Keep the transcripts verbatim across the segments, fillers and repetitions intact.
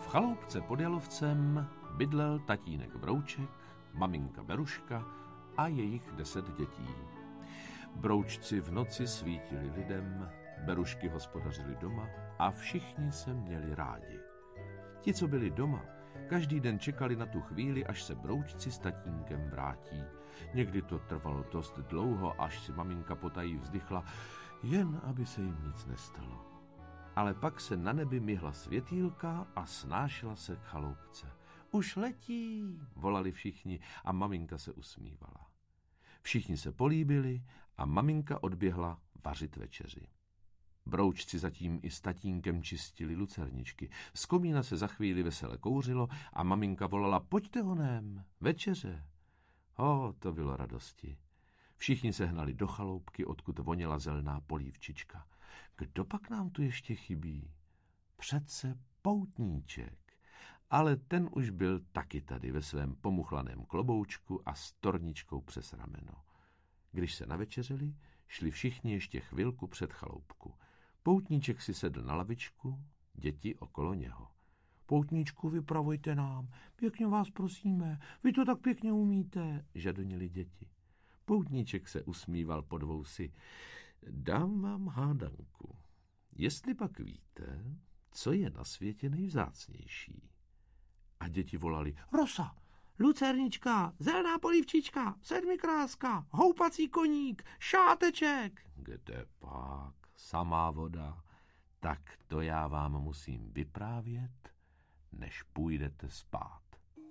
chaloupce pod Jalovcem bydlel tatínek Brouček, maminka Beruška a jejich deset dětí. Broučci v noci svítili lidem, Berušky hospodařili doma a všichni se měli rádi. Ti, co byli doma, každý den čekali na tu chvíli, až se Broučci s tatínkem vrátí. Někdy to trvalo dost dlouho, až si maminka potají vzdychla, jen aby se jim nic nestalo. Ale pak se na nebi myhla světýlka a snášela se k chaloupce. Už letí, volali všichni a maminka se usmívala. Všichni se políbili a maminka odběhla vařit večeři. Broučci zatím i s tatínkem čistili lucerničky. Z komína se za chvíli vesele kouřilo a maminka volala, pojďte honem, večeře. O, to bylo radosti. Všichni se hnali do chaloupky, odkud voněla zelená polívčička. Kdo pak nám tu ještě chybí? Přece poutníček. Ale ten už byl taky tady ve svém pomuchlaném kloboučku a s torničkou přes rameno. Když se navečeřili, šli všichni ještě chvilku před chaloupku. Poutníček si sedl na lavičku, děti okolo něho. Poutníčku, vypravujte nám, pěkně vás prosíme, vy to tak pěkně umíte, žadonili děti. Poutníček se usmíval pod vousy. Dám vám hádanku. Jestli pak víte, co je na světě nejvzácnější. A děti volali, rosa, lucernička, zelená polívčička, sedmikráska, houpací koník, šáteček. Kde pak, samá voda, tak to já vám musím vyprávět, než půjdete spát.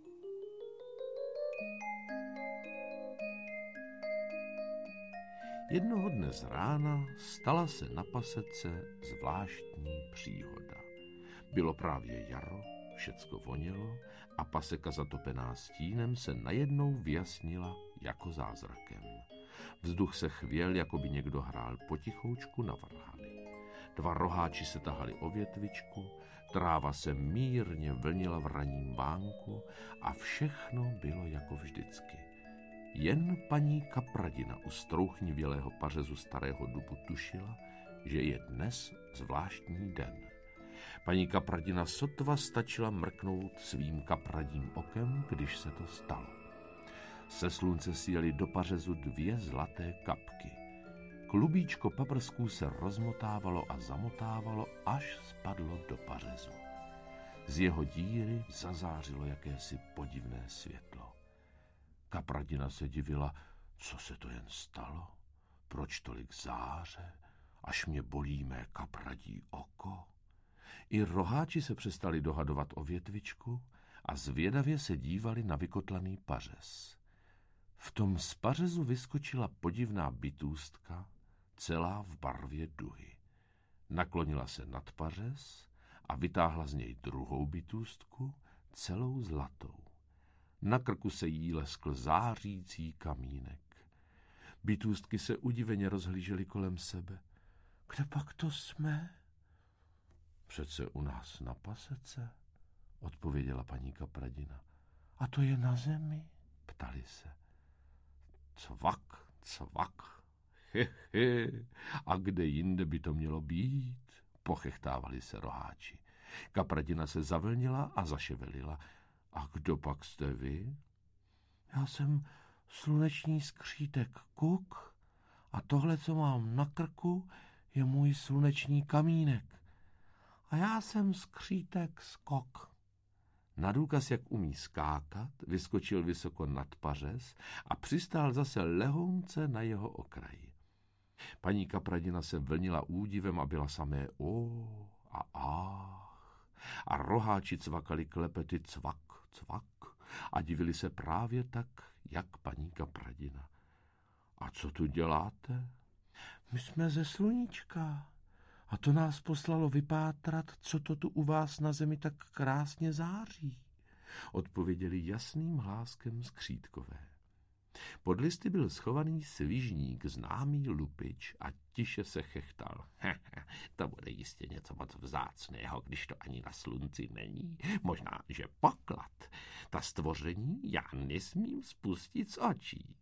Jednoho dne z rána stala se na pasece zvláštní příhoda. Bylo právě jaro, všecko vonělo a paseka zatopená stínem se najednou vyjasnila jako zázrakem. Vzduch se chvěl, jako by někdo hrál potichoučku na varhany. Dva roháči se tahali o větvičku, tráva se mírně vlnila v ranním vánku a všechno bylo jako vždycky. Jen paní Kapradina u strouchnivělého pařezu starého dubu tušila, že je dnes zvláštní den. Paní Kapradina sotva stačila mrknout svým kapradím okem, když se to stalo. Se slunce sjeli do pařezu dvě zlaté kapky. Klubíčko paprsků se rozmotávalo a zamotávalo, až spadlo do pařezu. Z jeho díry zazářilo jakési podivné světlo. Kapradina se divila, co se to jen stalo, proč tolik záře, až mě bolí mé kapradí oko. I roháči se přestali dohadovat o větvičku a zvědavě se dívali na vykotlaný pařez. V tom z pařezu vyskočila podivná bytůstka, celá v barvě duhy. Naklonila se nad pařez a vytáhla z něj druhou bytůstku, celou zlatou. Na krku se jí leskl zářící kamínek. Bytůstky se udiveně rozhlížely kolem sebe. Kde pak to jsme? Přece u nás na pasece, odpověděla paní Kapradina. A to je na zemi? Ptali se. Cvak, cvak, he, he. A kde jinde by to mělo být? Pochechtávali se roháči. Kapradina se zavlnila a zaševelila. A kdo pak jste vy? Já jsem sluneční skřítek Kuk a tohle, co mám na krku, je můj sluneční kamínek. A já jsem skřítek Skok. Na důkaz, jak umí skákat, vyskočil vysoko nad pařez a přistál zase lehounce na jeho okraji. Paní Kapradina se vlnila údivem a byla samé ó a ách. A roháči cvakali klepety cvak, cvak a divili se právě tak, jak paní Kapradina. A co tu děláte? My jsme ze sluníčka a to nás poslalo vypátrat, co to tu u vás na zemi tak krásně září, odpověděli jasným hláskem skřítkové. Pod listy byl schovaný svižník, známý lupič, a tiše se chechtal. To bude jistě něco moc vzácného, když to ani na slunci není. Možná, že poklad. Ta stvoření já nesmím spustit z očí.